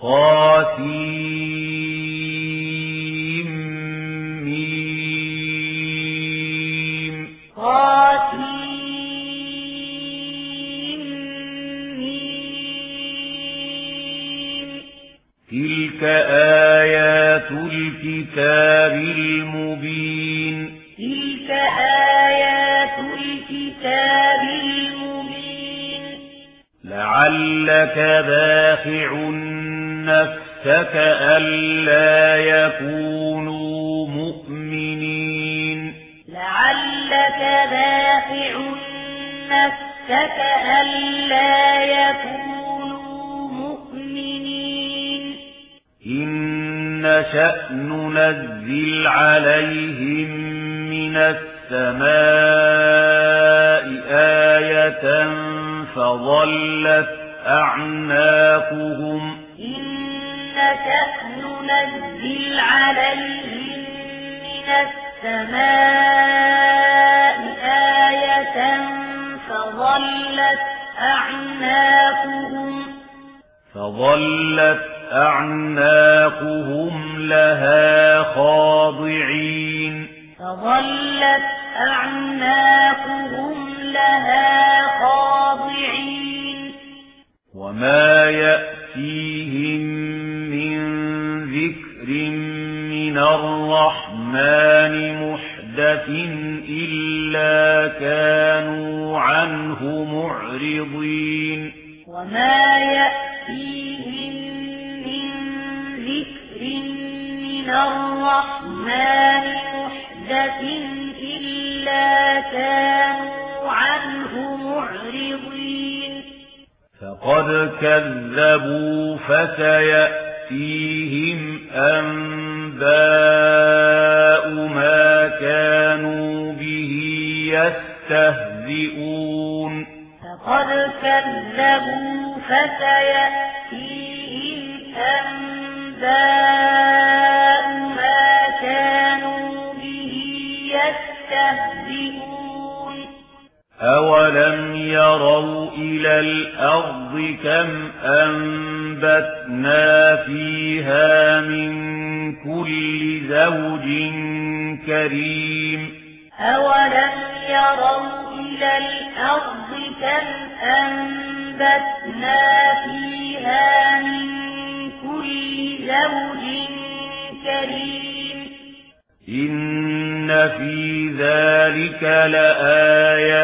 طاسيم تلك آيات الكتاب المبين تلك آيات الكتاب المبين لعلك باخع نفسك ألا يكونوا مؤمنين لعلك باخع نفسك ألا يكونوا مؤمنين إن نشأ ننزل عليهم من السماء آية فظلت أعناقهم إن نشأ ننزل عليهم من السماء آية فظلت أعناقهم لها خاضعين وما يأتيهم من ذكر من الرحمن محدث إلا كانوا عنه معرضين وما يأتيهم من ذكر من الرحمن محدث إلا كانوا عنه معرضين فقد كذبوا فسيأتيهم أنباء ما كانوا به يستهزئون فقد كذبوا فسيأتيهم أنباء ما كانوا به يستهزئون أولم يروا إلى الأرض كم أنبتنا فيها من كل زوج كريم أولم يروا إلى الأرض كم أنبتنا فيها من كل زوج كريم إن في ذلك لآية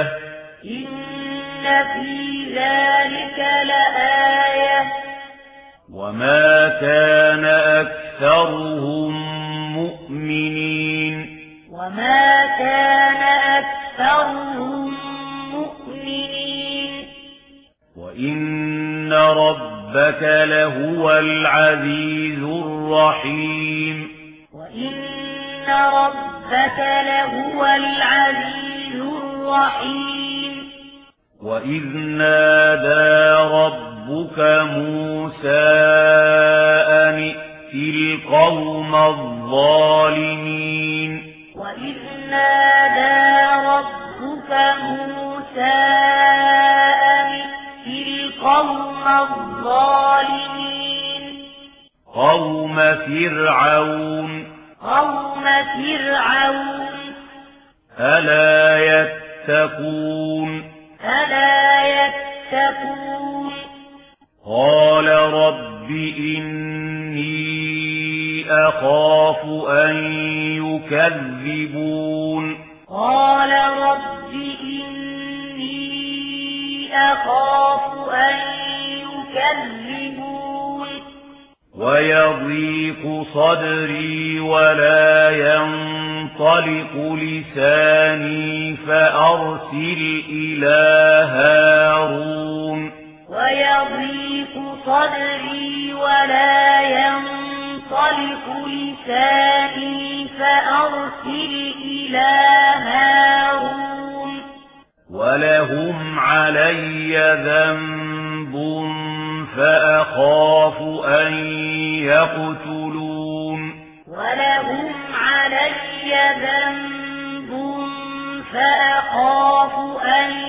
وما كان أكثرهم مؤمنين وإن ربك لهو العزيز الرحيم وإذ نادى ربك موسى أن ائت القوم الظالمين قوم فرعون ألا يتقون قال رب إني أخاف أن يكذبون ويضيق صدري ولا ينطلق لساني فأرسل إلى هارون ويضيق صدري ولا ينطلق لساني فأرسل إلى هارون ولهم علي ذنب فأخاف أن يقتلون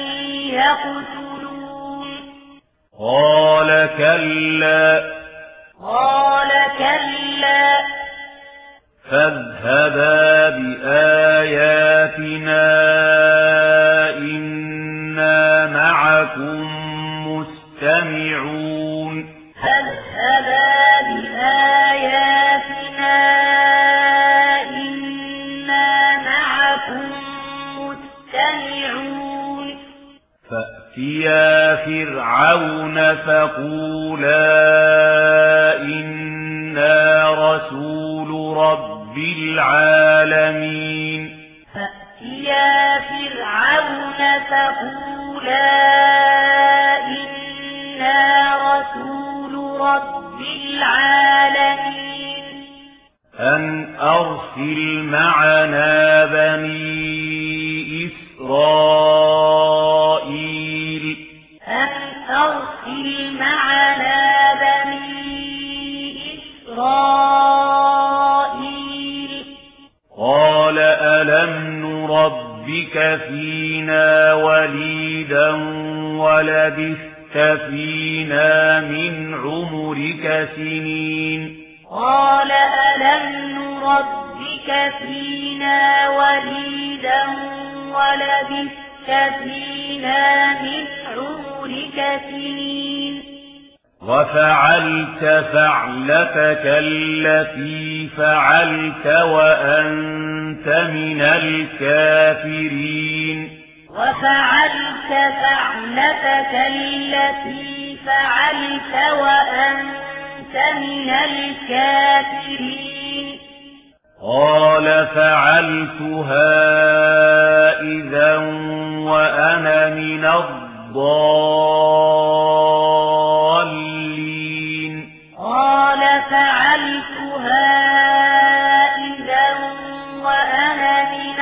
قال كلا قال كلا فاذهبا بآياتنا إنا معكم مستمعون فاذهبا بآياتنا إنا معكم مستمعون فأتيا فرعون فقولا إنا رسول رب العالمين فأتيا فرعون فقولا إنا رسول رب العالمين أن أرسل معنا بني إسرائيل أن أرسل معنا بني إسرائيل قال ألم نربك فينا وليدا ولبثت فينا من عمرك سنين قال ألم نربك فينا وليدا ولبثت فينا من عمرك سنين وفعلت فعلتك التي فعلت وأنت من الكافرين وفعلت فعلتك التي فعلت وأنت من الكافرين قال فعلتها إذا وأنا من الضالين قال فعلتها إذا وأنا من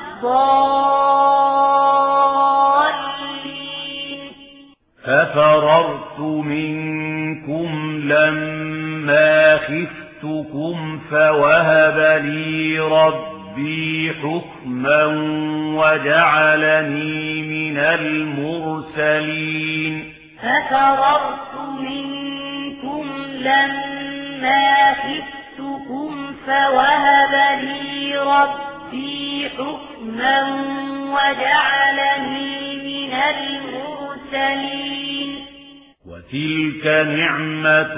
الضالين ففررت منكم لما خفتكم فوهب لي ربي حكما وجعلني من المرسلين ففررت منكم لما خفتكم فوهب لي ربي حكما وجعلني من المرسلين وتلك نعمة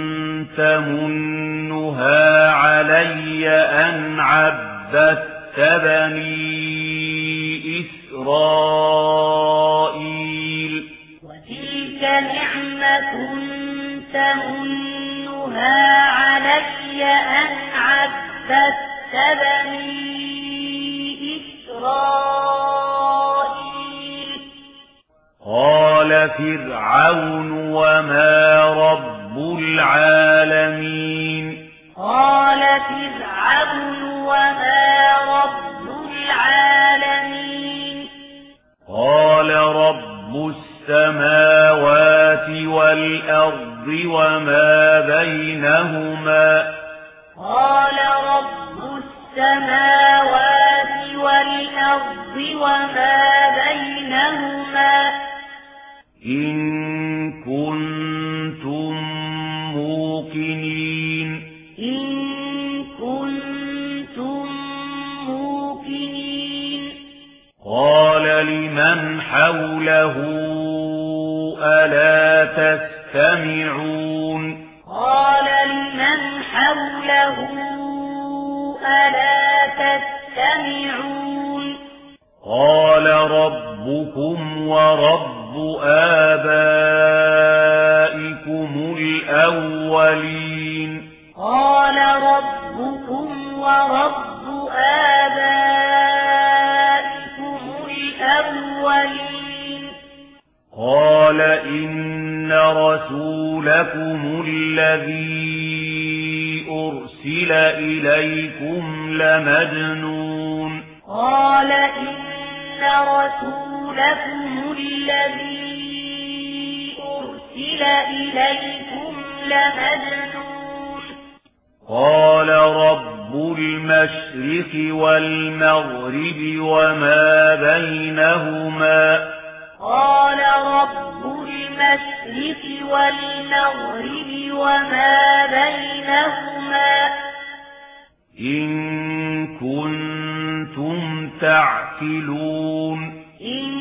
تمنها علي أن عبدت بني إسرائيل وتلك نعمة تمنها علي أن عبدت بني إسرائيل قال فرعون وما رب العالمين قال فرعون وما رب العالمين قال رب السماوات والأرض وما بينهما قال رب السماوات والأرض وما بينهما إن كنتم موقنين إن كنتم موقنين قال لمن حوله ألا تستمعون قال لمن حوله ألا تستمعون قال ربكم ورب آبائكم الأولين قال ربكم ورب آبائكم الأولين قال إن رسولكم الذي أرسل إليكم لمجنون قال إن رسولكم الذي أرسل إليكم لمجنون قال رب المشرق والمغرب وما بينهما قال رب المشرق والمغرب وما بينهما إن كنتم تعقلون إن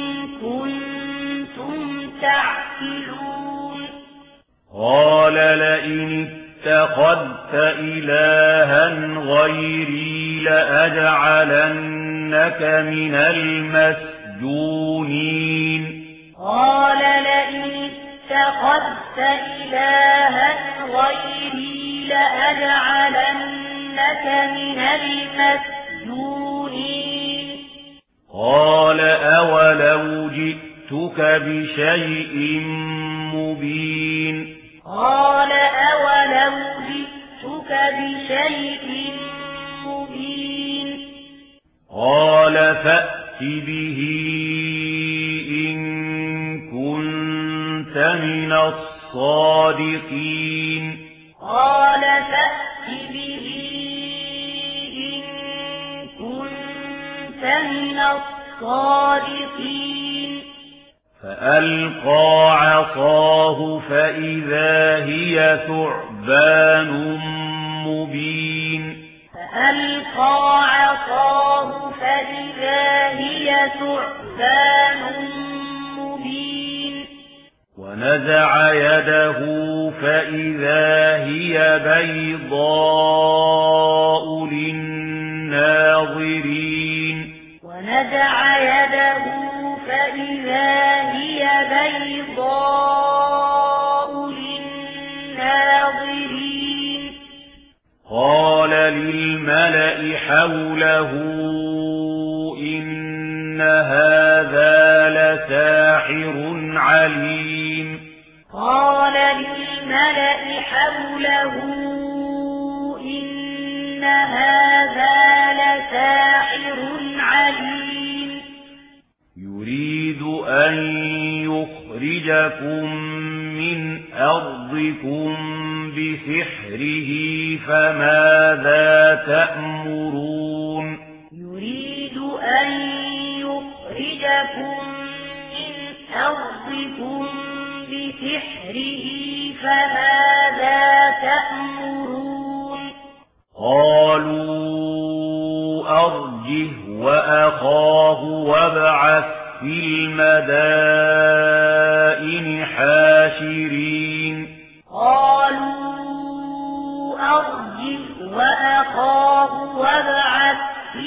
كنتم تعقلون قال لئن اتخذت إلها غيري لأجعلنك من المسجونين قال لئن اتخذت إلها غيري لأجعلنك من المسجونين قال أولو جئتك بشيء مبين قال أولو جئتك بشيء مبين قال فأت به إن كنت من الصادقين قال فأت به إن كنت من الصادقين فألقى عصاه فإذا هي ثعبان مبين فألقى عصاه فإذا هي ثعبان مبين ونزع يده فإذا هي بيضاء للناظرين ونزع يده فإذا هي بيضاء للناظرين قال للملأ حوله إن هذا لساحر عليم قال للملأ حوله إن هذا لساحر عليم يريد أن يخرجكم من أرضكم بسحره فماذا تأمرون يريد أن يخرجكم من أرضكم بسحره فماذا تأمرون قالوا أرجه وأخاه وابعث في المدائن حاشرين قالوا أرجه وأخاه وابعث في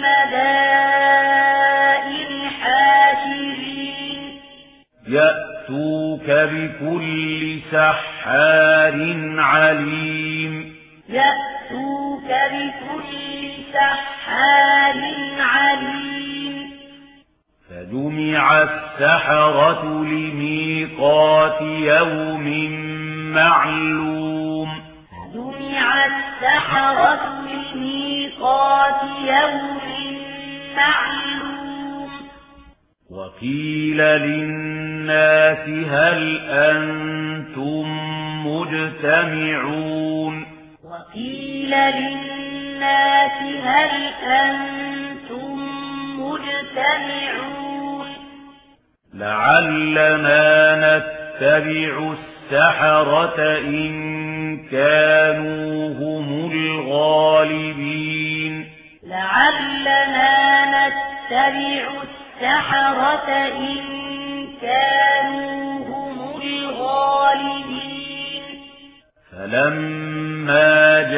المدائن حاشرين يأتوك بكل سحار عليم يأتوك بكل سحار عليم فجمع السحرة لميقات يوم معلوم فجمع السحرة لميقات يوم معلوم وقيل للناس هل أنتم مجتمعون وقيل للناس هل أنتم مجتمعون لعلنا نتبع السحرة إن كانوا هم الغالبين لعلنا نتبع السحرة إن كانوا هم الغالبين فلما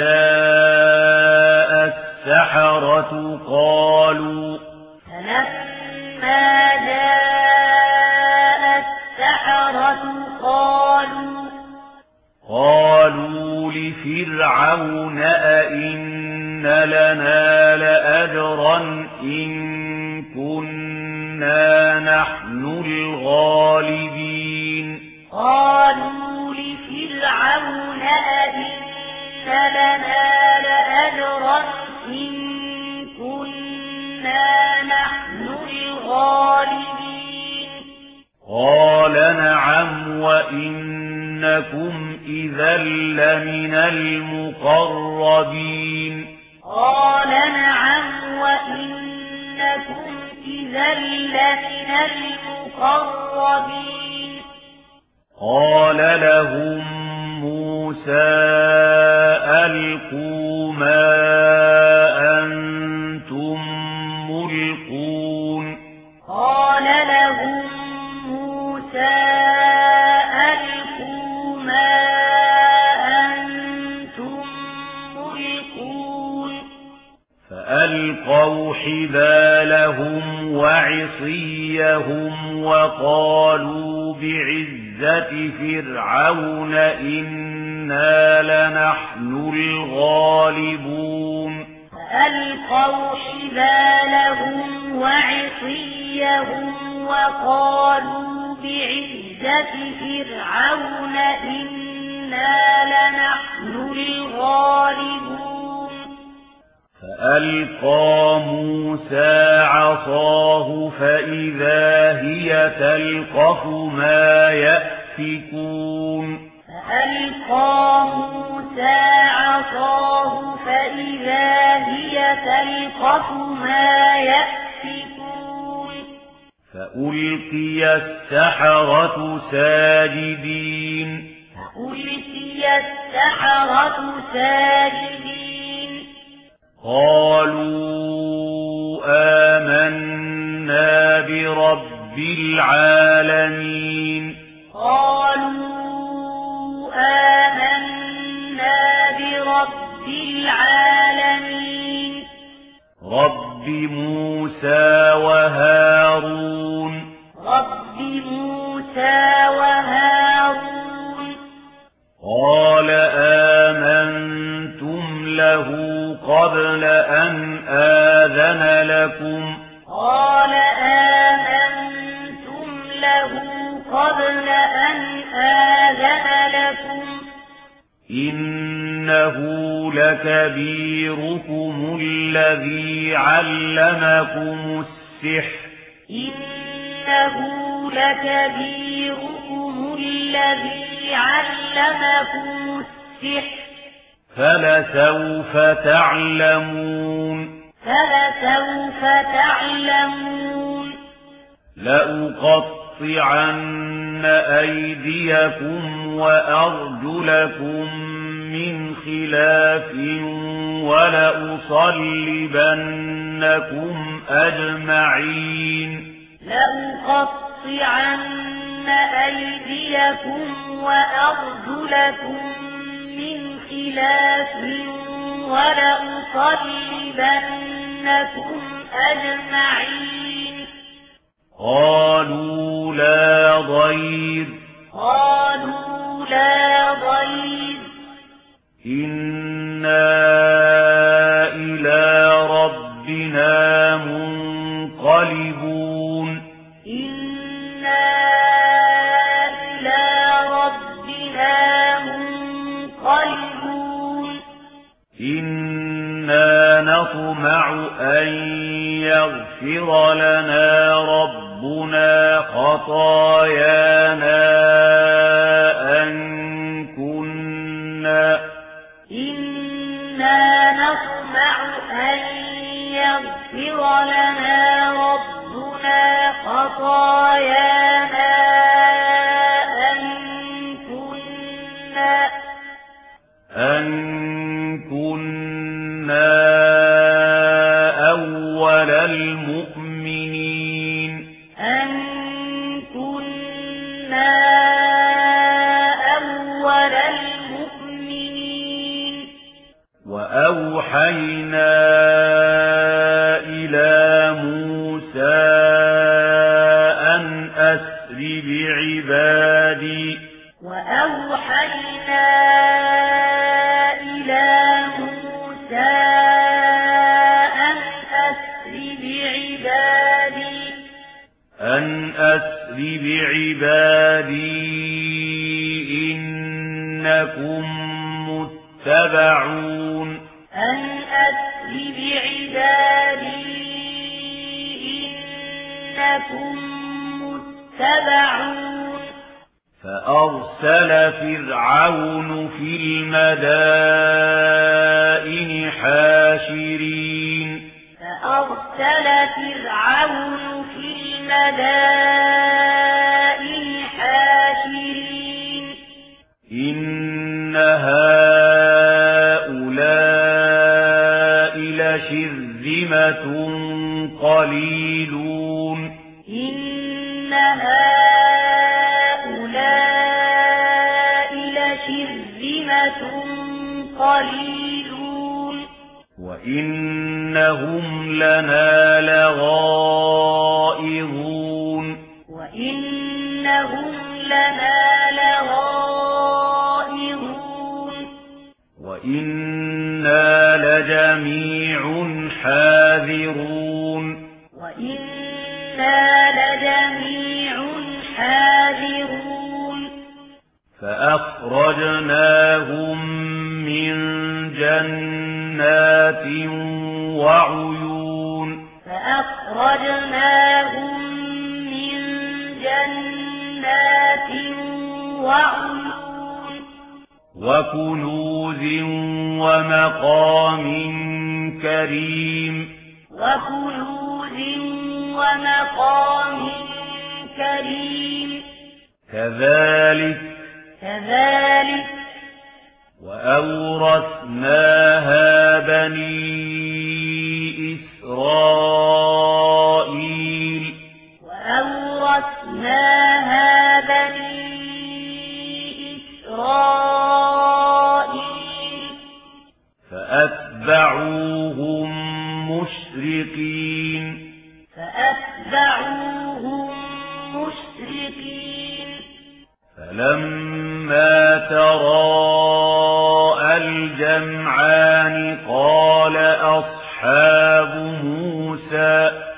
جاء السحرة قالوا لفرعون أئن لنا لأجرا إن كنا نحن الغالبين قالوا لفرعون أئن لنا لأجرا إن كنا نحن الغالبين قال نعم وإنكم إذا لمن المقربين قال نعم وإنكم إذا لمن المقربين قال لهم موسى فألقوا ما أنتم ملقون قال لهم موسى ألقوا ما أنتم ملقون فألقوا حبالهم وعصيهم وقالوا بعزة فرعون إنا لنحن الغالبون فألقوا حبالهم وعصيهم وقالوا بعزة فرعون إنا لنحن الغالبون فألقى موسى عصاه فإذا هي تلقف ما يأفكون فألقى موسى عصاه فإذا هي تلقف ما يأفكون فألقي السحرة ساجدين فألقي السحرة ساجدين قالوا آمنا برب العالمين قالوا آمنا برب العالمين رب موسى وهارون رب موسى وهارون قال آمنتم له قبل أن آذن لكم قال آمنتم له قبل أن آذن لكم إنه لكبيركم الذي علمكم السحر إنه لكبيركم الذي علمكم السحر فلسوف تعلمون فلسوف تعلمون لأقطعن أيديكم وأرجلكم من خلاف ولأصلبنكم أجمعين لأقطعن أيديكم وأرجلكم من خلاف ولأصلبنكم أجمعين قالوا لا ضير قالوا لا ضير إنا إلى ربنا منقلبون إنا إلى ربنا منقلبون إنا نطمع أن يغفر لنا ربنا خطايانا إنا نطمع أن يغفر لنا ربنا خطايانا أن كنا أول المؤمنين أن كنا أول المؤمنين وأوحينا إلى موسى أن أسر بعبادي وأوحينا إلى موسى أن أسر بعبادي إنكم متبعون أن أسر بعبادي إنكم متبعون فأرسل فرعون في المدائن حاشرين فأرسل فرعون في المدائن حاشرين إن هؤلاء شرذمة قليلون إن هؤلاء لشرذمة قليلون وإنهم لنا لغائظون وإنهم لنا لغائظون وإنا لجميع حاذرون وإنا لجميع حاذرون فأخرجناهم من جنات وعيون فأخرجناهم من جنات وعيون وكنوز ومقام كريم وكنوز ومقام كريم كذلك وأورثناها بني إسرائيل وأورثناها بني إسرائيل فأتبعوهم مشرقين فلما تراءى الجمعان قال أصحاب موسى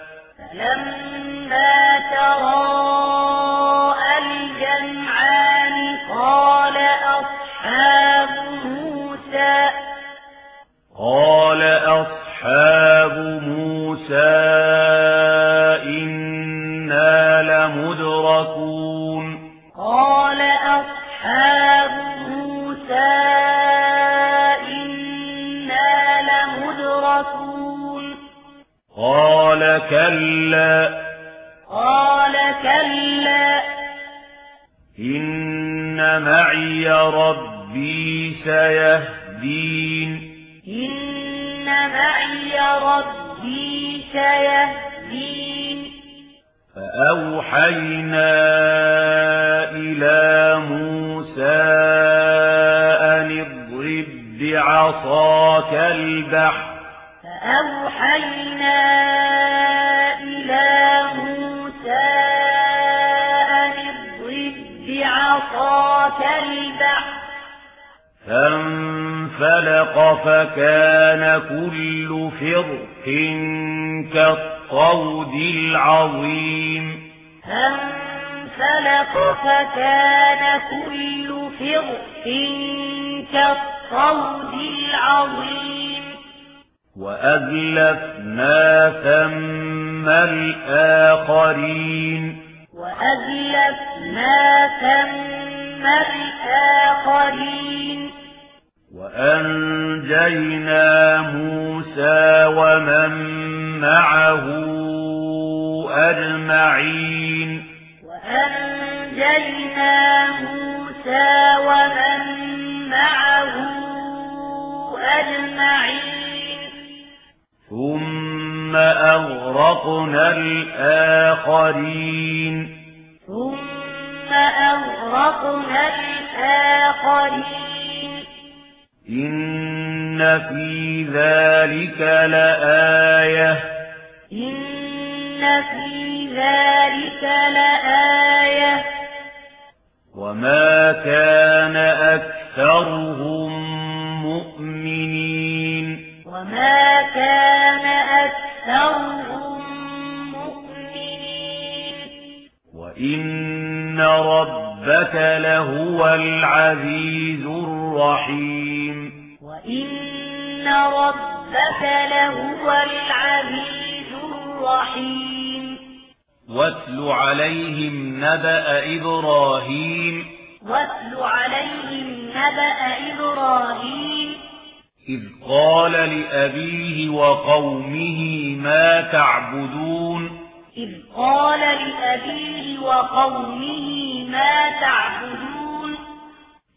إنا لمدركون قال أصحاب موسى إنا لمدركون قال كلا إن معي ربي سيهدين فأوحينا إلى موسى أن اضرب بعصاك البحر فانفلق فكان كل فرق كالطود العظيم وأزلفنا ثم الآخرين وأنجينا موسى ومن معه أجمعين ثم أغرقنا الآخرين إن في ذلك لآية وما كان أكثرهم مؤمنين وإن ربك لهو العزيز الرحيم واتل عليهم نبأ إبراهيم إذ قال لأبيه وقومه ما تعبدون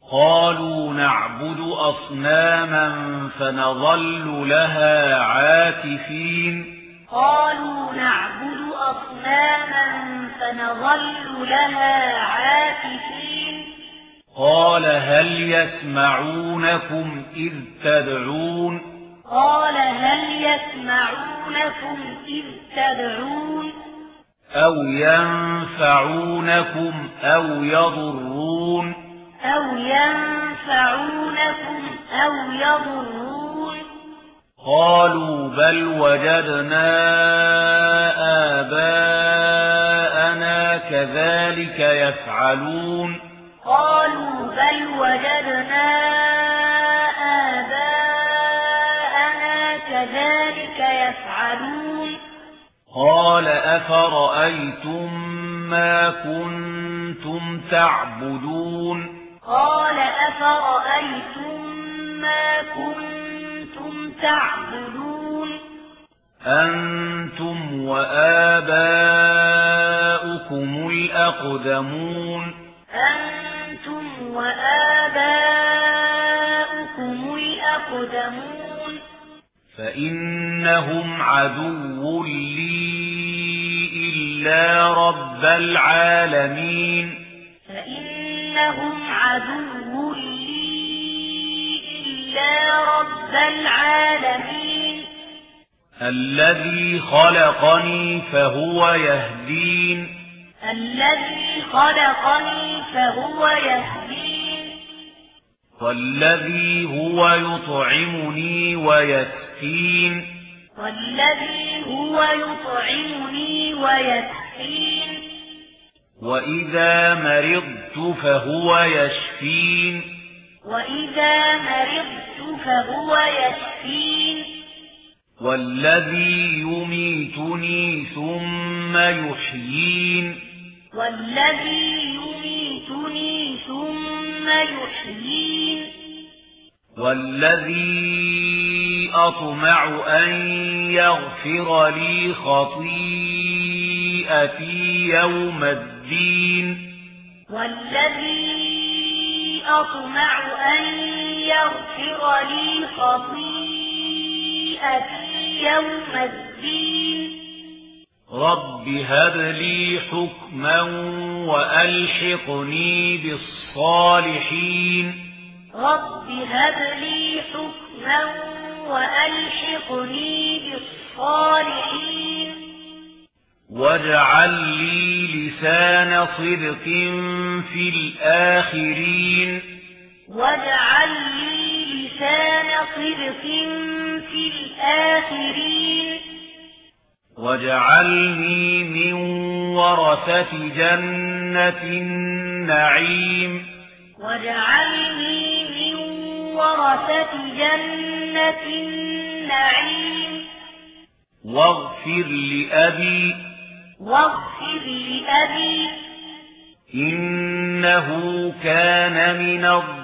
قالوا نعبد أصناما فنظل لها عاكفين قالوا نعبد أصناما فنظل لها عاكفين قال هل يسمعونكم إذ تدعون قال هل يسمعونكم إذ تدعون أو ينفعونكم أو يضرون أو يضرون قالوا بل وجدنا آباءنا كذلك يفعلون قالوا بل وجدنا آباءنا كذلك يفعلون قال أفرأيتم ما كنتم تعبدون قال أفرأيتم ما كنتم تعبدون أنتم وآباؤكم الأقدمون فإنهم عدو لي إلا رب العالمين فإنهم عدو لي إلا رب العالمين الذي خلقني فهو يهدين الذي خلقني فهو يهدين والذي هو يطعمني ويسقين والذي هو يطعمني ويسقين وإذا مرضت فهو يشفين وإذا مرضت فهو يشفين والذي يميتني ثم يحيين والذي يميتني ثم يحيين والذي أطمع أن يغفر لي خطيئتي يوم الدين والذي أطمع أن يغفر لي خطيئتي يوم الدين رب هب لي حكما وألحقني بالصالحين رب هب لي حكما وألحقني بالصالحين واجعل لي لسان صدق في الآخرين واجعل لي لسان صدق في الآخرين واجعلني من ورثة جنة النعيم واجعلني من ورثة جنة النعيم واغفر لأبي إنه كان من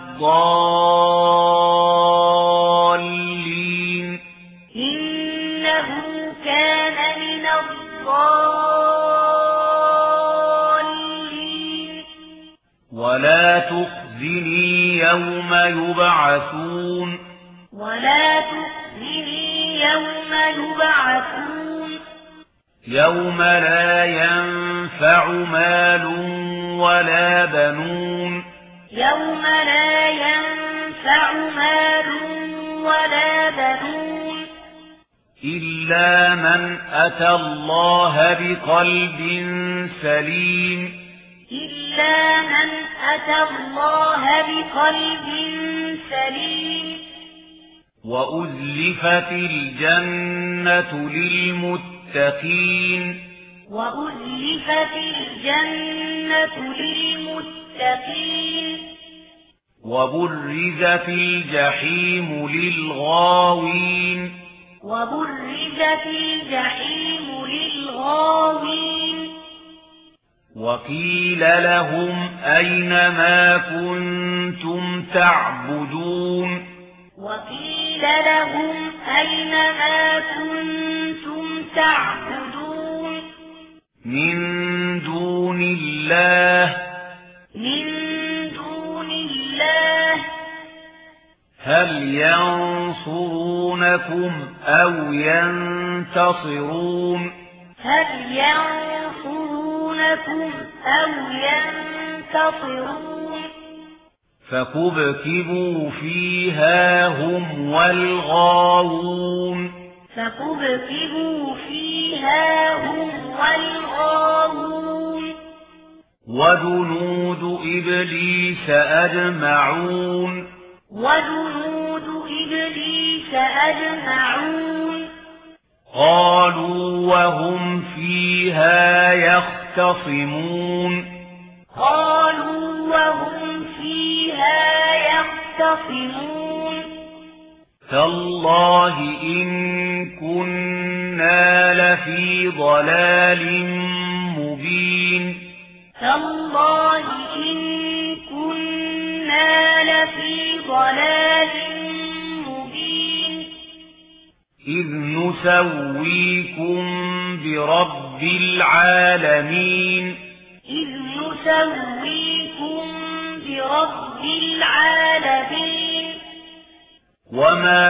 الضالين إنه كان من الضالين ولا تخزني يوم يبعثون ولا تخزني يوم يبعثون يوم لا ينفع مال ولا بنون يوم لا ينفع مال ولا بنون إلا من أتى الله بقلب سليم إلا من أتى الله بقلب سليم وأزلفت الجنة للمتقين وأزلفت الجنة للمتقين وبرزت الجحيم للغاوين وبرزت الجحيم للغاوين وقيل لهم أين ما كنتم تعبدون وقيل لهم أين ما كنتم تعبدون من دون الله من دون الله هل ينصرونكم أو ينتصرون هل ينصرونكم أو ينتصرون فكبكبوا فيها هم والغاوون فكبكبوا فيها هم والغاوون وجنود إبليس أجمعون وجنود إبليس أجمعون قالوا وهم فيها يختصمون قالوا وهم فيها يختصمون تالله إن كنا لفي ضلال مبين تالله إن كنا لفي ضلال مبين إذ نسويكم برب العالمين إذ نسويكم برب العالمين وما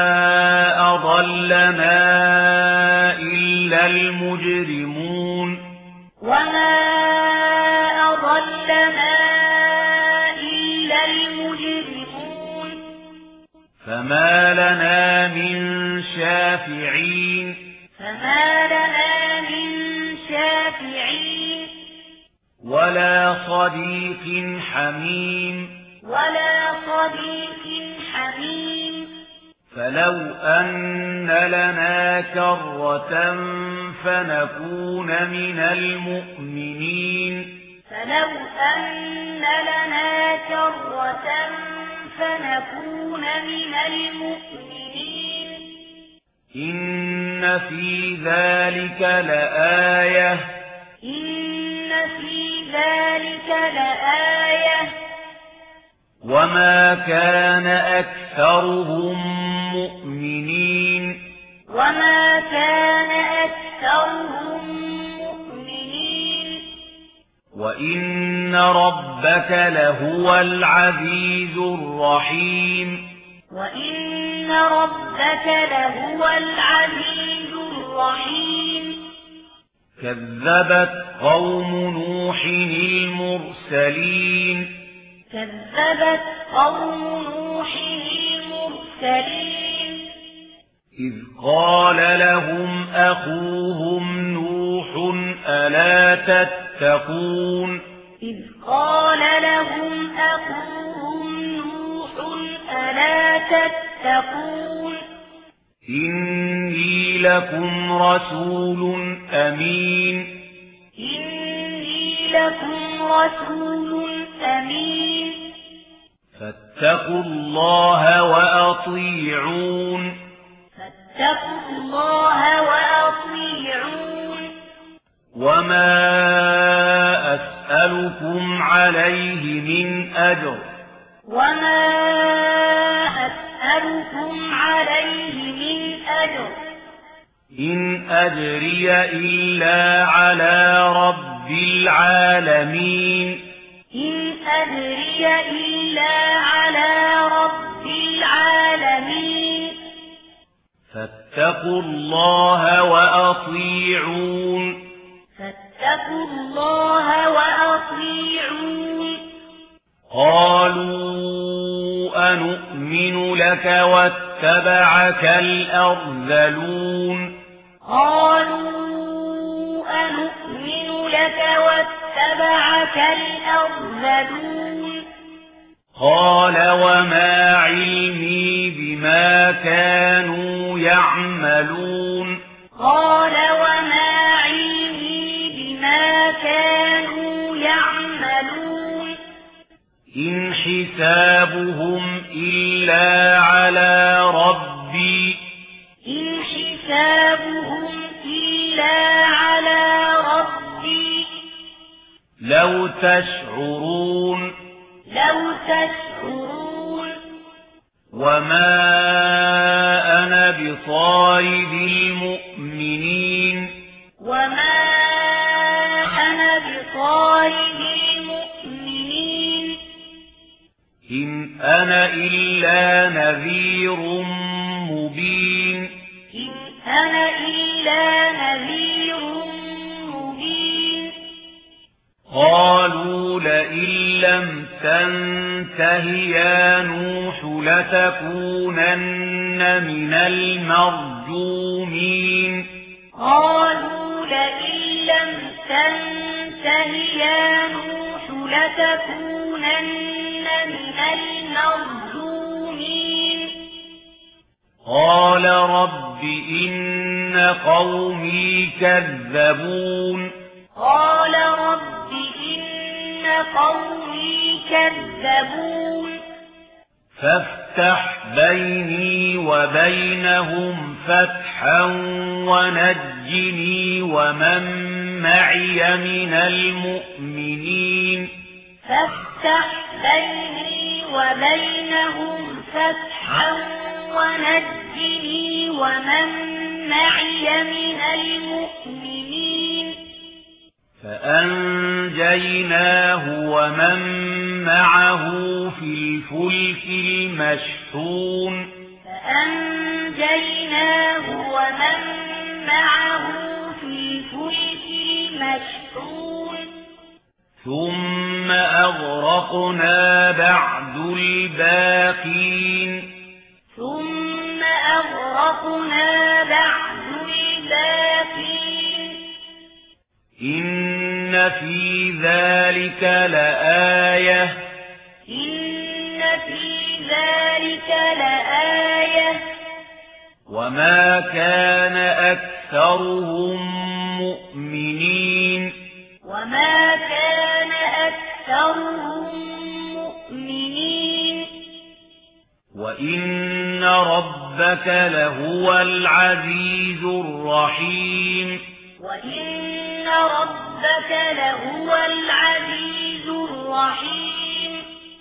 أضلنا إلا المجرمون وما أضلنا إلا المجرمون فما لنا من شافعين فما لنا من شافعين ولا صديق حميم ولا صديق حميم فلو أن لنا كرة فنكون من المؤمنين فلو أن لنا كرة فنكون من المؤمنين إن في ذلك لآية إن في ذلك لآية وما كان أكثرهم مؤمنين وما كان أكثرهم مؤمنين وإن ربك لهو العزيز الرحيم وإن ربك لهو العزيز الرحيم كذبت قوم نوح المرسلين كذبت قوم نوح المرسلين إذ قال لهم أخوهم نوح ألا تتقون إذ قال لهم أخوهم نوح ألا تتقون إني لكم رسول أمين إني لكم رسول أمين فاتقوا الله وأطيعون فاتقوا الله وأطيعون وما أسألكم عليه من أجر وما أسألكم عليه من أجر إن أجري إلا على رب العالمين إن أجري إلا على رب العالمين فاتقوا الله وأطيعون فاتقوا الله وأطيعون قالوا أنؤمن لك واتبعك الأرذلون قالوا أنؤمن لك واتبعك الأرذلون قال وما علمي بما كانوا يعملون قال وما علمي بما كانوا يعملون إن حسابهم إلا على ربي إن حسابهم إلا على ربي لو تشعرون وما أنا بصارد المؤمنين وما أنا بصارد المؤمنين إن أنا إلا مبين إن أنا إلا نذير مبين قالوا لئن لم تنته يا نوح لتكونن من المرجومين قالوا لئن لم تنته يا نوح لتكونن من المرجومين قال رب إن قومي كذبون قال رب إن قومي كذبون فافتح بيني وبينهم فتحا ونجني ومن معي من المؤمنين فافتح بيني وبينهم فتحا ونجني ومن معي من المؤمنين فأنجيناه ومن معه في الفلك المشحون فأنجيناه ومن معه في الفلك المشحون ثم أغرقنا بعد الباقين ثم أغرقنا بعد الباقين إن في ذلك لآية إن في ذلك لآية وما كان أكثرهم مؤمنين وما كان أكثرهم مؤمنين وإن ربك لهو العزيز الرحيم وإن ربك لهو العزيز الرحيم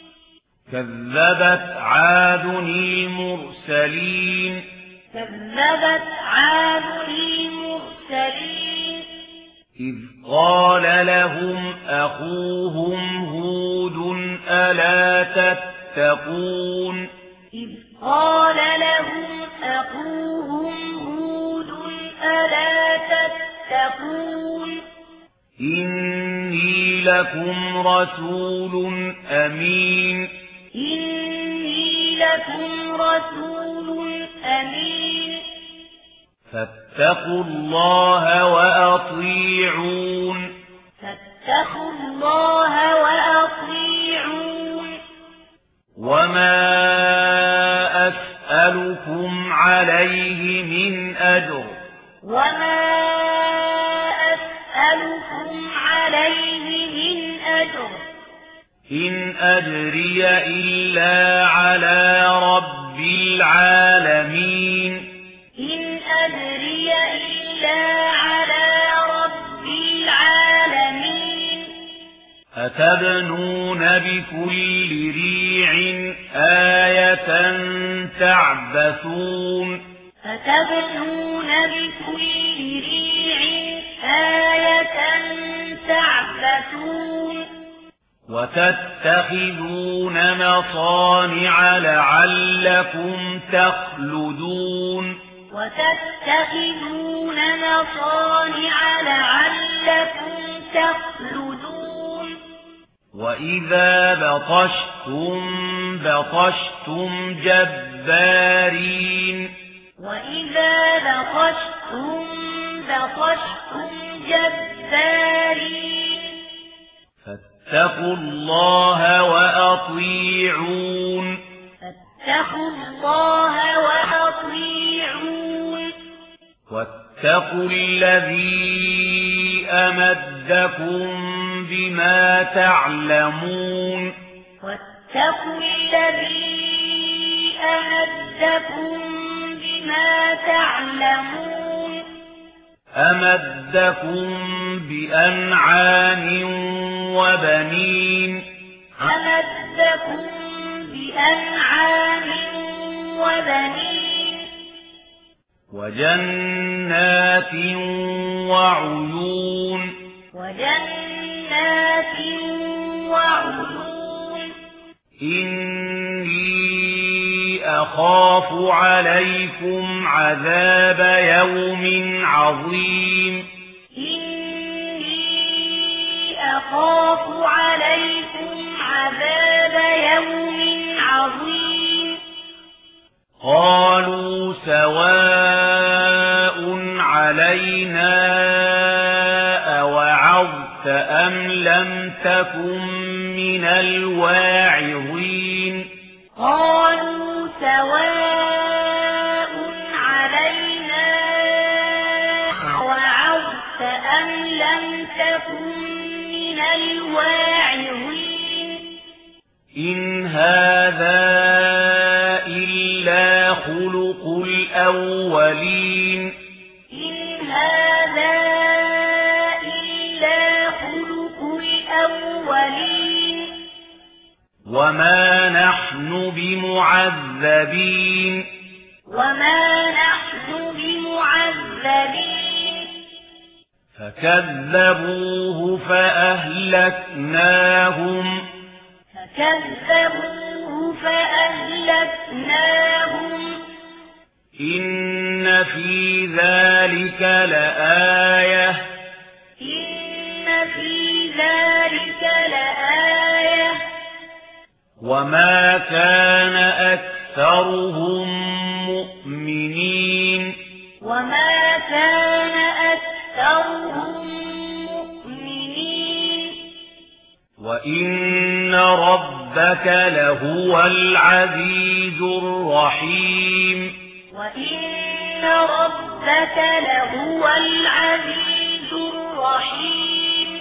كذبت عاد المرسلين كذبت عاد المرسلين إذ قال لهم أخوهم هود ألا تتقون إذ قال لهم أخوهم هود ألا تتقون إني لكم رسول أمين إني لكم رسول أمين فاتقوا الله وأطيعون فاتقوا الله وأطيعون وما أسألكم عليه من أجر وما أسألكم عليه من أجر إن أجري إلا على رب العالمين إن أجري إلا على رب العالمين أتبنون بكل ريع آية تعبثون أتبنون بكل ريع آية تعبثون وتتخذون مصانع لعلكم تخلدون وتتخذون مصانع لعلكم تخلدون وإذا بطشتم جبارين وإذا بطشتم جبارين فاتقوا الله وأطيعون فاتقوا الله وأطيعون واتقوا الذي أمدكم بما تعلمون واتقوا الذي أمدكم بما تعلمون أمدكم بأنعام وبنين أمدكم بأنعام وبنين وجنات وعيون وجنات وعيون إني أخاف عليكم عذاب يوم عظيم إني أخاف عليكم عذاب يوم عظيم قالوا سواء علينا أوعظت أم لم تكن من الواعظين قالوا سواء علينا أوعظت أم لم تكن من الواعظين إن هذا إلا خلق الأولين إن هذا إلا خلق الأولين وما نحن بمعذبين وما نحن بمعذبين فكذبوه فأهلكناهم إن في ذلك لآية إن في ذلك لآية وما كان أكثرهم مؤمنين وما كان أكثرهم مؤمنين وإن ربك لهو العزيز الرحيم وإن ربك لهو العزيز الرحيم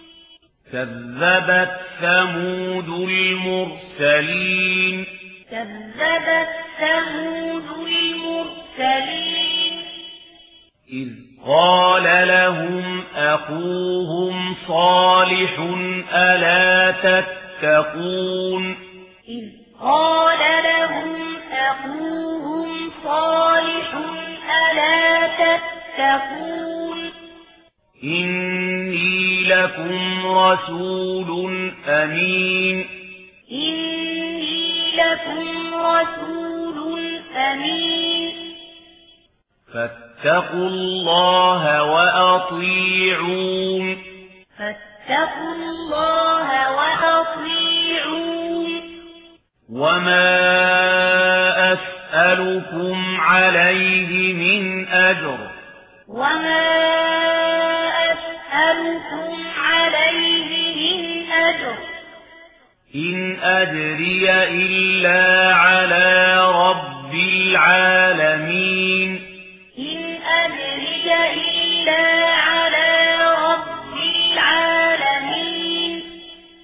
كذبت ثمود المرسلين كذبت ثمود المرسلين إذ قال لهم أخوهم صالح ألا تتقون إذ قال لهم أخوهم صالح ألا تتقون إني لكم رسول أمين إني لكم رسول أمين فاتقوا الله وأطيعون فاتقوا الله وأطيعون وما أسألكم عليه من أجر وما أسألكم عليه من أجر إن أجري إلا على رب العالمين إن أجري إلا على رب العالمين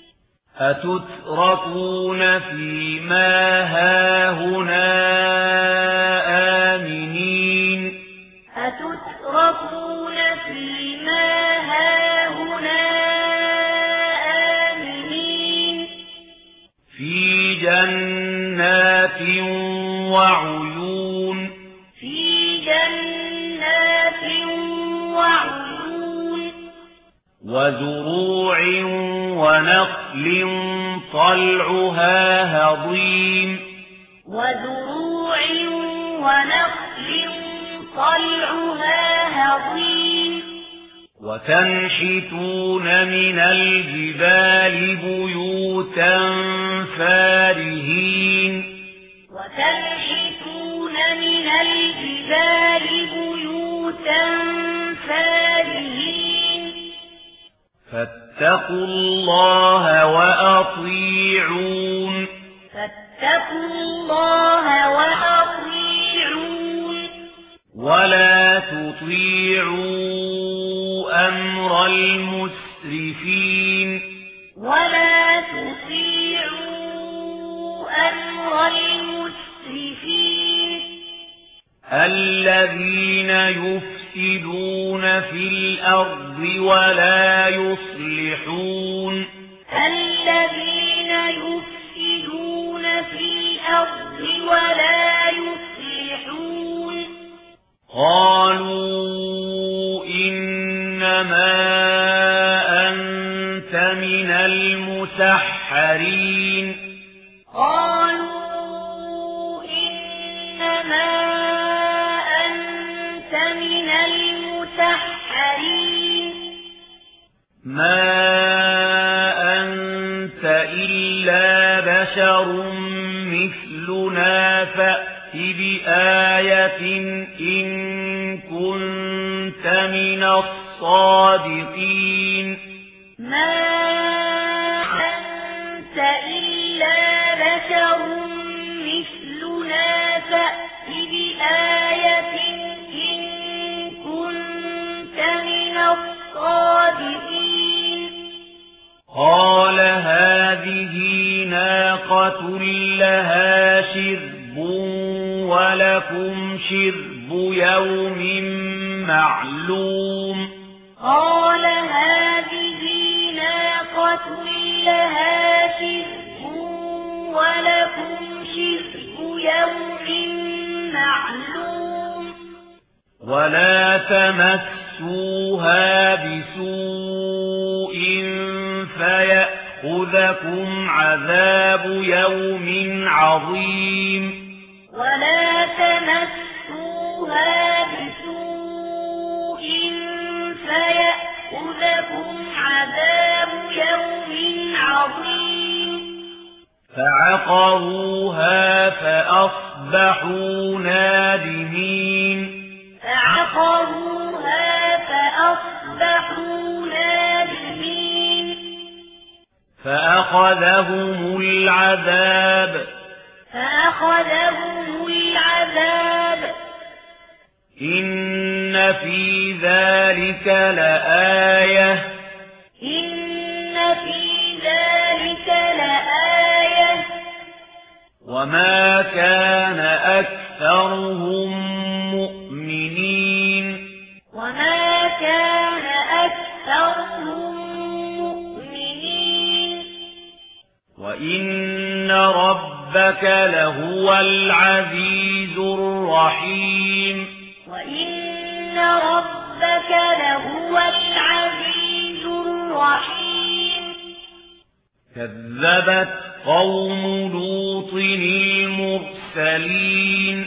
أتتركون فيما هاهنا آمنين أتتركون فيما هاهنا آمنين في جنات وعيون في جنات وعيون وزروع ونخل طلعها هضيم وزروع ونخل طلعها هضيم وتنحتون من الجبال بيوتا فارهين وتنحتون من الجبال بيوتا فارهين فاتقوا الله وأطيعون فاتقوا الله وأطيعون ولا تطيعوا أمر المسرفين ولا تطيعوا أمر المسرفين الذين يفسدون في الأرض ولا يصلحون الذين يفسدون في الأرض ولا يصلحون قالوا إنما أنت من المسحرين قالوا إنما ما أنت إلا بشر مثلنا فأت بآية إن كنت من الصادقين ما أنت إلا بشر مثلنا فأت بآية إن كنت من الصادقين قال هذه ناقة لها شرب ولكم شرب يوم معلوم قال هذه ناقة لها شرب ولكم شرب يوم معلوم ولا تمسوها بسوء فيأخذكم عذاب يوم عظيم ولا تمسوها بسوء فيأخذكم عذاب يوم عظيم فعقروها فأصبحوا نادمين فعقروها فأصبحوا نادمين فأخذهم العذاب إن في ذلك لآية وما كان أكثرهم مؤمنين وإن ربك لهو العزيز الرحيم كذبت قوم لوط المرسلين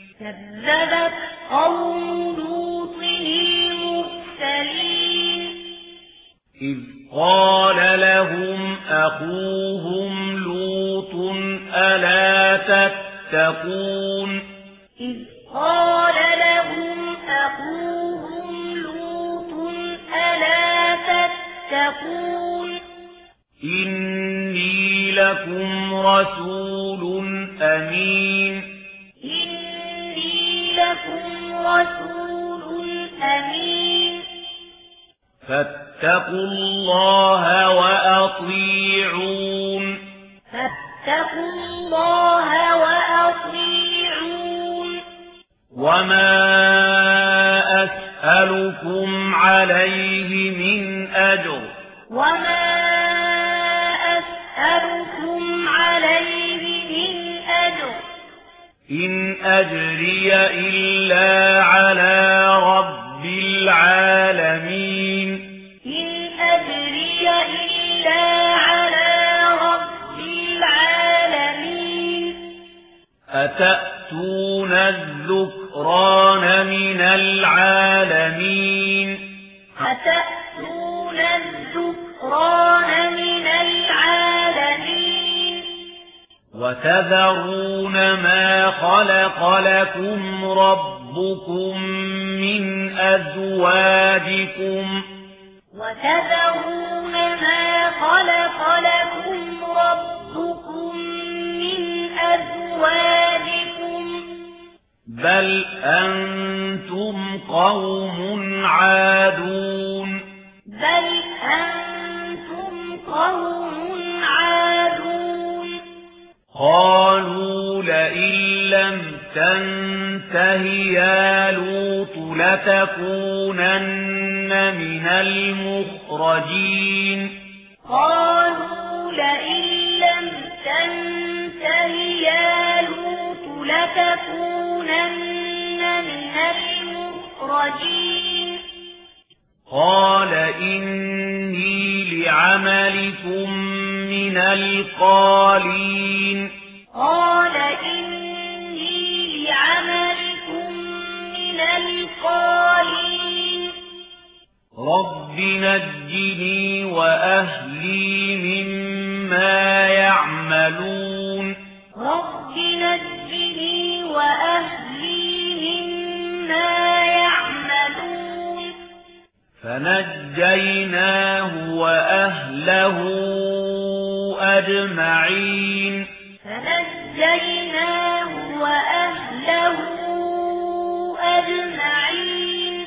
إذ قال لهم أخوهم لوط ألا تتقون قال لهم أخوهم لوط ألا تتقون إني لكم رسول أمين فاتقوا الله وأطيعون وما أسألكم عليه من أجر إن أجري إلا على رب العالمين أتأتون الذكران من العالمين وتذرون ما خلق لكم ربكم من أزواجكم بل أنتم قوم عادون قالوا لئن لم تنته يا لوط لتكونن من المخرجين قالوا لئن لم تنته يا لوط لتكونن من المخرجين قال إني لعملكم من القالين قال إني لعملكم من القالين رب رب نجني وأهلي مما يعملون رب نجني وأهلي مما يعملون فنجيناه وأهله أجمعين فنجيناه وأهله أجمعين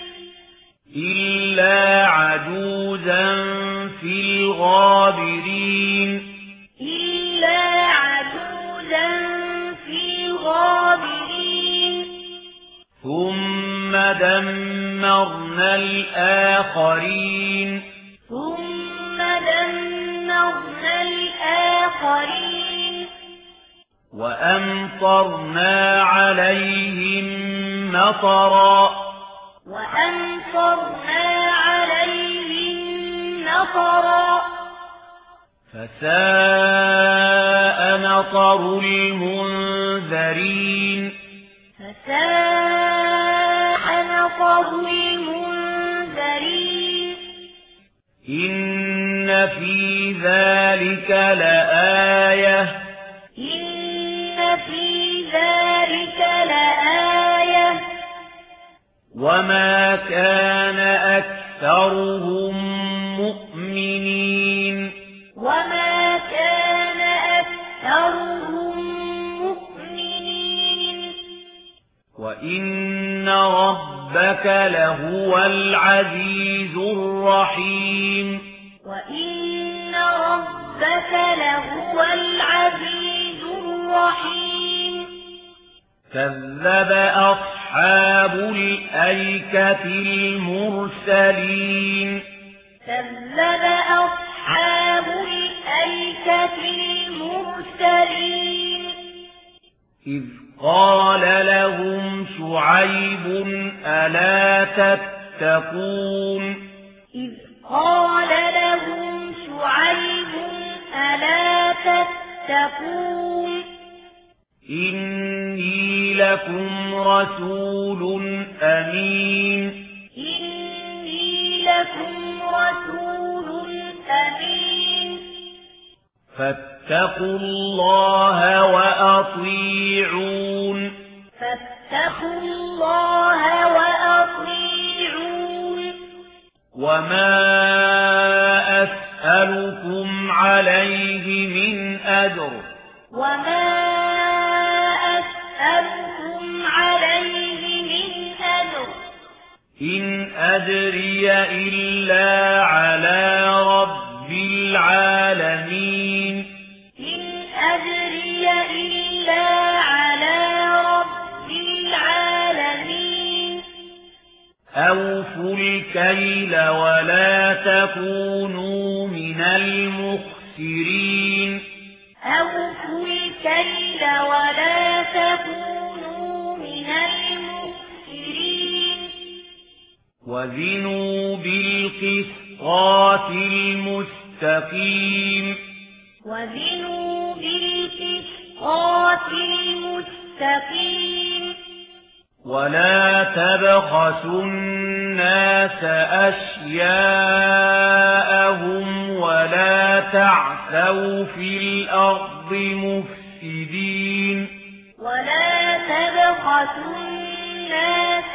إلا عجوزا في الغابرين إلا عجوزا في الغابرين ثم دمرنا الآخرين ثم دمرنا الآخرين وأمطرنا عليهم مطرا وأمطرنا عليهم مطرا فساء مطر المنذرين فساء مطر المنذرين إن في ذلك لآية إن في ذلك لآية وما كان أكثرهم مؤمنين وما كان أكثرهم مؤمنين وإن ربك لهو العزيز الرحيم وإن ربك لهو العزيز الرحيم كذب أصحاب الأيكة المرسلين كذب أصحاب الأيكة المرسلين إذ قال لهم شعيب ألا تتقون إذ قال لهم شعيب ألا تتقون إني لكم رسول أمين إني لكم رسول أمين فاتقوا الله وأطيعون فاتقوا الله وأطيعون وما أسألكم عليه من أجر وما أسألكم عليه من أجر إن أجري إلا على رب العالمين إن أجري إلا على رب العالمين أوفوا الكيل ولا تكونوا من المخسرين أوفوا الكيل ولا تكونوا من المخسرين وزنوا بالقسطاس المستقيم وزنوا بالقسطاس المستقيم ولا تبخسوا الناس أشياءهم ولا تعثوا في الأرض مفسدين ولا تبخسوا الناس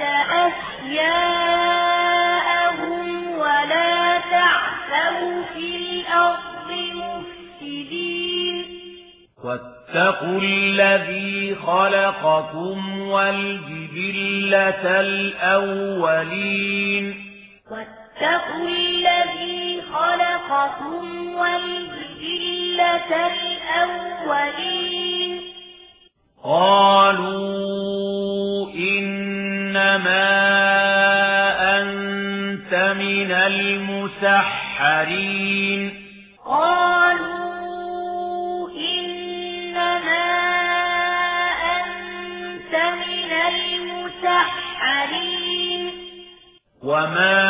أشياءهم ولا تعثوا في الأرض مفسدين واتقوا الذي خلقكم والجبلة الأولين واتقوا الذي خلقكم والجبلة الأولين قالوا إنما أنت من المسحرين قالوا إنما أنت من المسحرين وما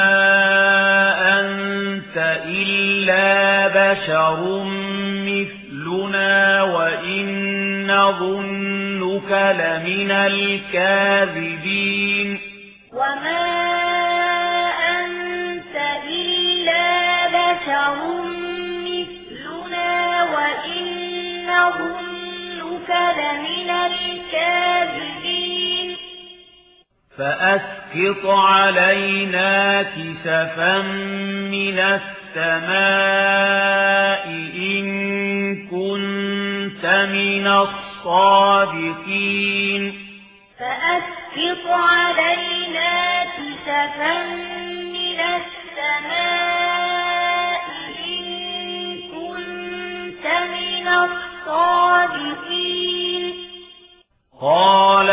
أنت إلا بشر مثلنا وإن نظنك لمن الكاذبين وما أنت إلا بشر مثلنا وإن نظنك لمن الكاذبين فأسقط علينا كسفا من السماء إن كنت من الصادقين فأسقط علينا كسفا من السماء إن كنت من الصادقين قال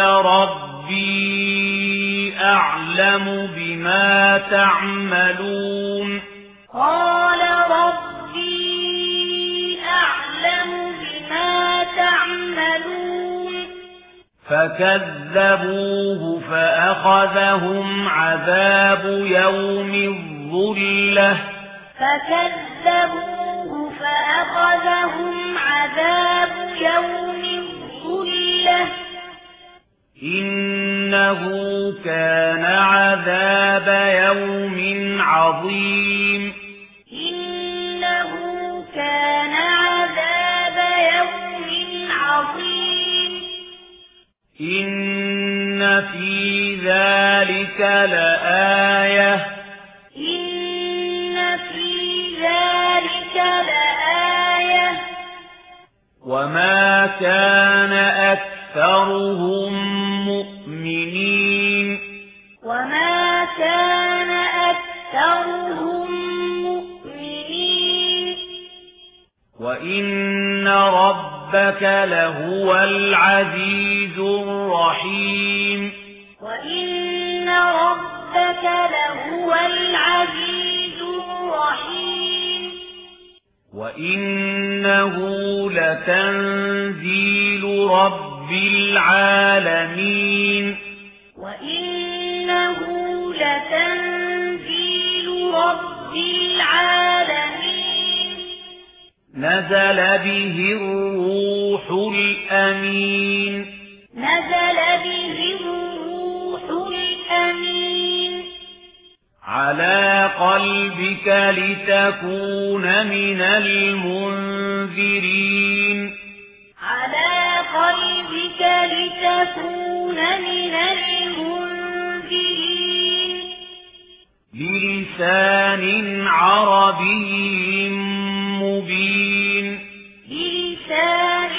ربي أعلم بما تعملون قال ربي أعلم بما تعملون فكذبوه فأخذهم عذاب يوم الظلة فكذبوه فأخذهم عذاب يوم الظلة إنه كان عذاب يوم عظيم إنه كان عذاب يوم عظيم إن في ذلك لآية إن في ذلك لآية وما كان أكثرهم مؤمنين وما كان أكثرهم مؤمنين وإن ربك لهو العزيز الرحيم وإن ربك لهو العزيز الرحيم وإنه لتنزيل رب العالمين وإنه لتنزيل رب العالمين نزل به الروح الأمين نزل به الروح الأمين على قلبك لتكون من المنذرين على قلبك لتكون من المنذرين بلسان عربي مبين بلسان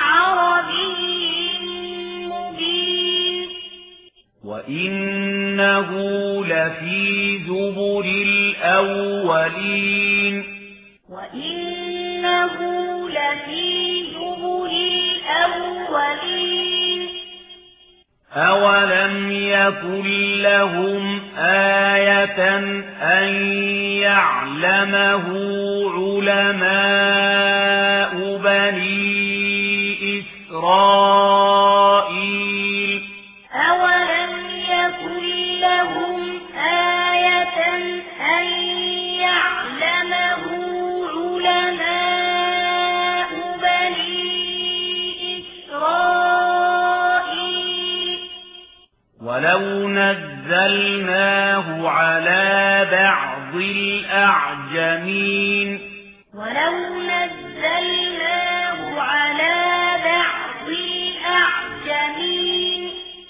عربي مبين وإنه لفي زبر الأولين وإنه لفي زبر الأولين أولم يكن لهم آية أن يعلمه علماء بني إسرائيل أولم يكن لهم آية أن يعلمه علماء بني إسرائيل ولو نزلناه على بعض الأعجمين ولو نزلناه على بعض الأعجمين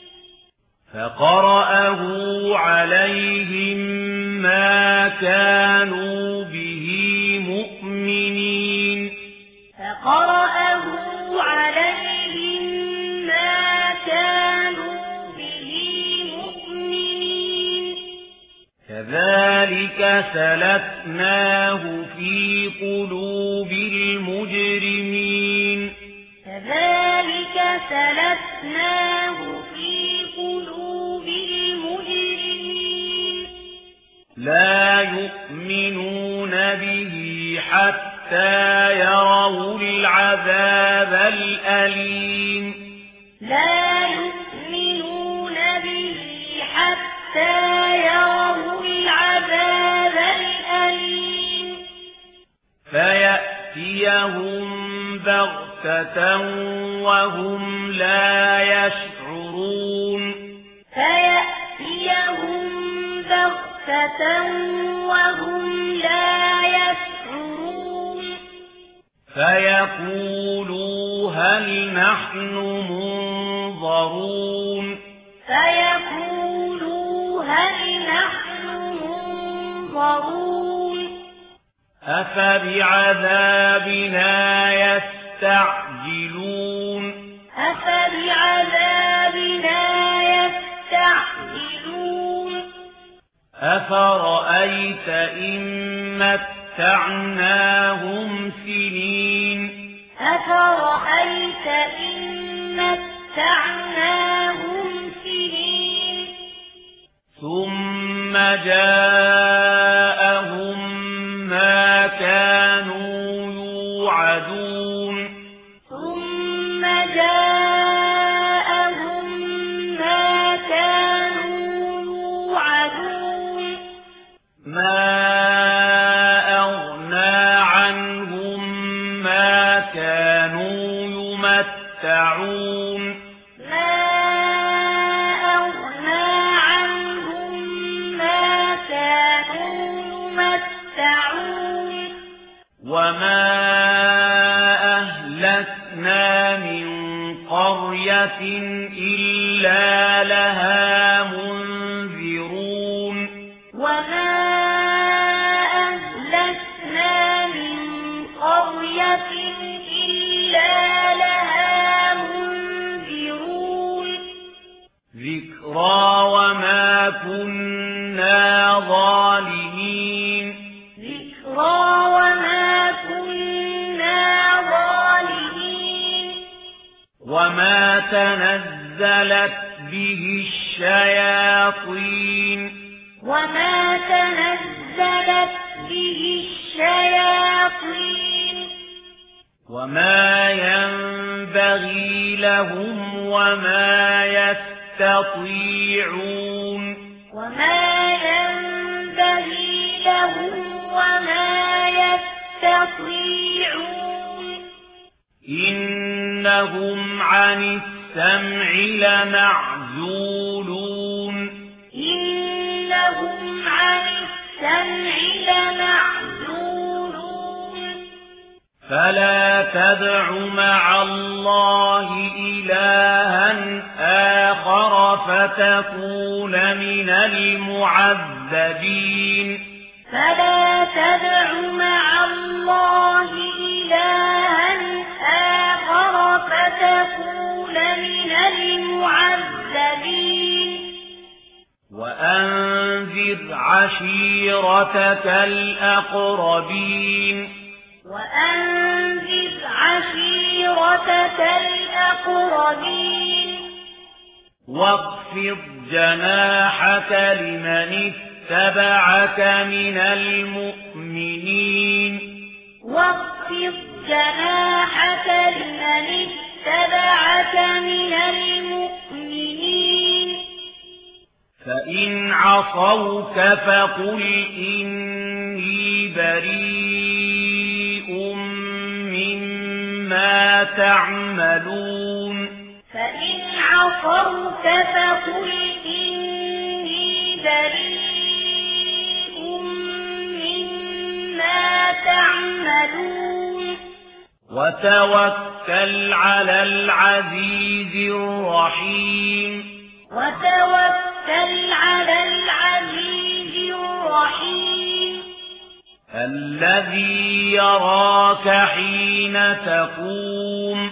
فقرأه عليهم ما كانوا به مؤمنين فقرأه عليهم ما كانوا به مؤمنين كذلك سلكناه في قلوب المجرمين كذلك سلكناه في قلوب المجرمين لا يؤمنون به حتى يروا العذاب الأليم لا يؤمنون به حتى يروا العذاب الأليم فيأتيهم بغتة وهم لا يشعرون فيأتيهم بغتة وهم لا يشعرون فيقولوا هل نحن منظرون أفبعذابنا يستعجلون أفرأيت إن متعناهم سنين ثم جاءهم ما كانوا يوعدون ما أغنى عنهم ما كانوا يمتعون وما أهلكنا من قرية إلا لها منذرون ذكرى وما كنا ظالمين وما تنزلت به الشياطين وما ينبغي لهم وما يستطيعون إنهم عن السمع لمعزولون فلا تدع مع الله إلها آخر فتكون من المعذبين وأنذر عشيرتك الأقربين واخفض جناحك لمن اتبعك من المؤمنين فإن عصوك فقل إني بريء مما تعملون وتوكل على العزيز الرحيم الذي يراك حين تقوم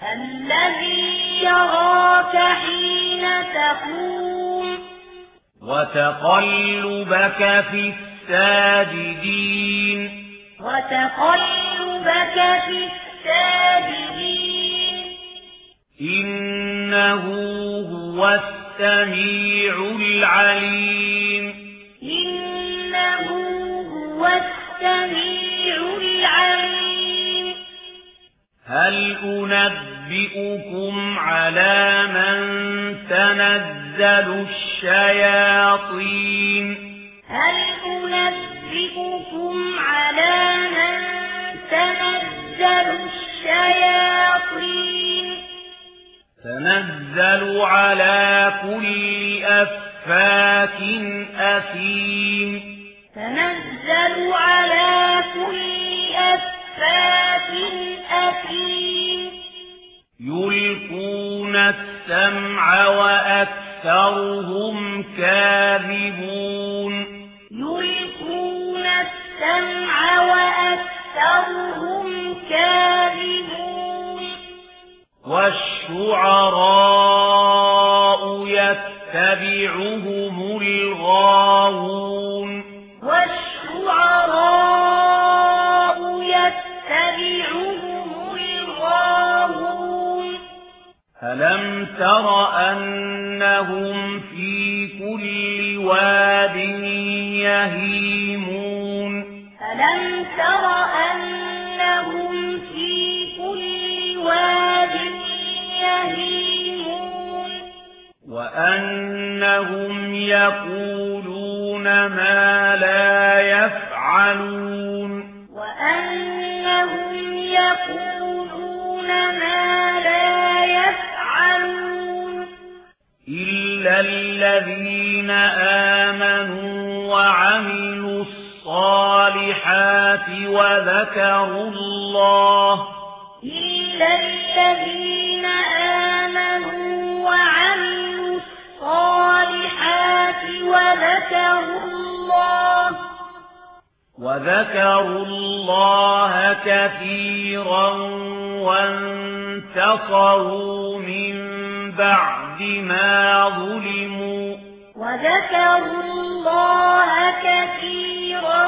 وتقلبك في الساجدين إنه هو السميع العليم هل أنبئكم على من تنزل الشياطين تنزل على كل أفاك أثيم أفاك أثيم يلقون السمع وأكثرهم كاذبون يلقون السمع وأكثرهم كاذبون والشعراء يتبعهم الغاوون والشعراء يتبعهم الغاوون ألم تر أنهم في كل واد يهيمون ألم تر أنهم في كل واد يهيمون وأنهم يقولون ما لا يفعلون وأنهم يقولون ما لا يفعلون إلا الذين آمنوا وعملوا الصالحات وذكروا الله إلا الذين آمنوا وعملوا الصالحات وذكروا الله كثيرا وانتصروا من بعد ما ظلموا وذكروا الله كثيرا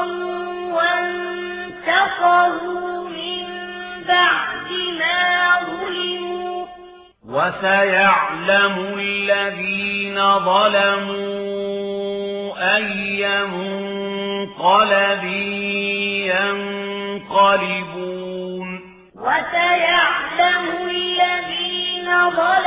وانتصروا من بعد ما ظلموا وسيعلم الذين ظلموا أي منقلب ينقلبون وسيعلم الذين ظلموا